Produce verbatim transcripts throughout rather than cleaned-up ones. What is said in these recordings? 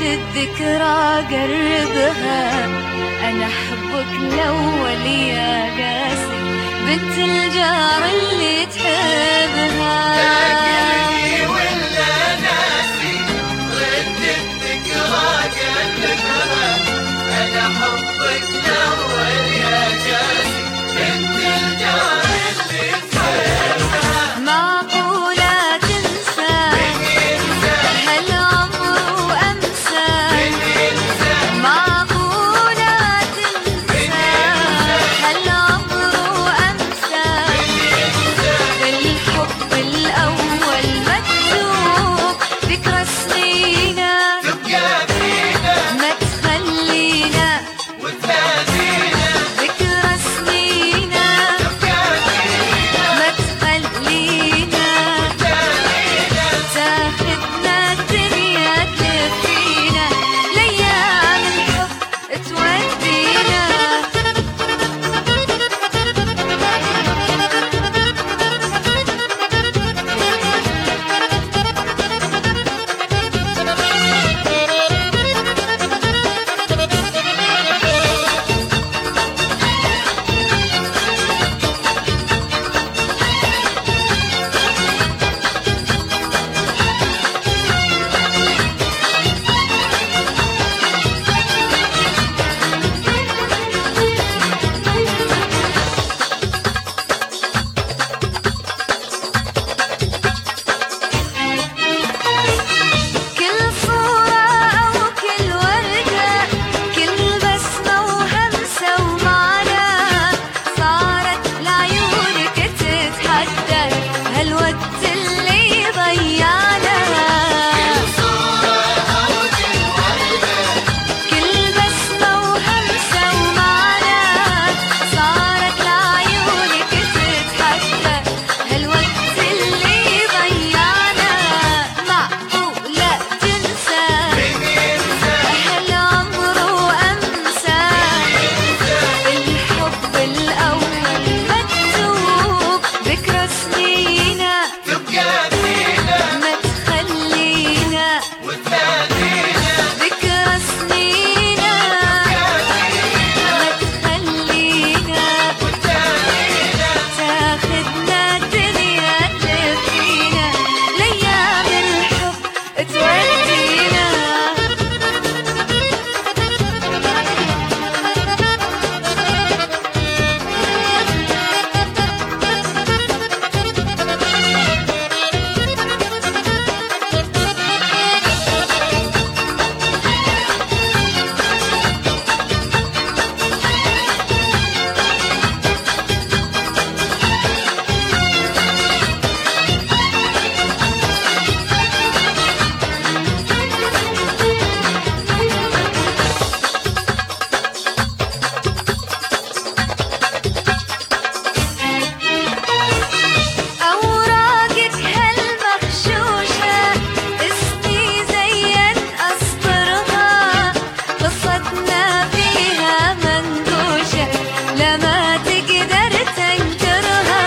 الذكرى قربها، أنا أحبك الأول يا قاسي، بنت الجار اللي تحبها. تاكلني ولا ناسي، رد الذكرى قربها، أنا أحبك الأول يا قاسي، بنت الجار اللي تحبها. معقولة تنسى هالعمر وأمسى، معقولة تنسى هالعمر وأمسى، الحب الأول مكتوب ذكرى سنينا تبقى فينا ما تخلينا وتنادينا، ذكرى سنينا تبقى فينا ما تخلينا، وتنادينا. تاخدنا الدنيا تلفينا، لأيام الحب تودينا. كل صورة أو كل وردة، كل بسمة وهمسة ومعنى، صارت لعيونك تتحدى هالوقت اللي ضيعنا. كل بسمة وهمسة ومعنى، صارت لعيونك تتحدى هالوقت اللي ضيعنا. معقولة تنسى هالعمر وأمسى، الحب الأول مكتوب ذكرى سنينا تبقى فينا ما تخلينا، وتنادينا، ذكرى سنينا ما تخلينا، وتنادينا. تاخدنا الدنيا تلفينا، لأيام الحب تودينا. أوراقك هالمغشوشة اسمي زين أسطرها، قصتنا فيها منقوشة لما تقدر تنكرها.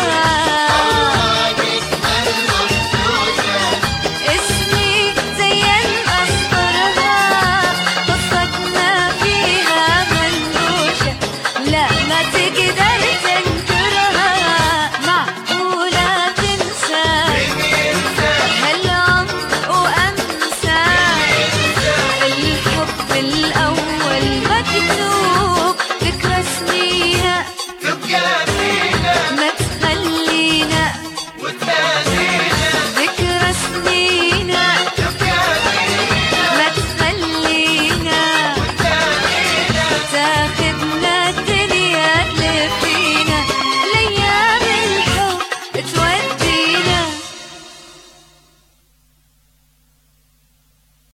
اسمي زين أسطرها، قصتنا فيها منقوشة لا ما تقدر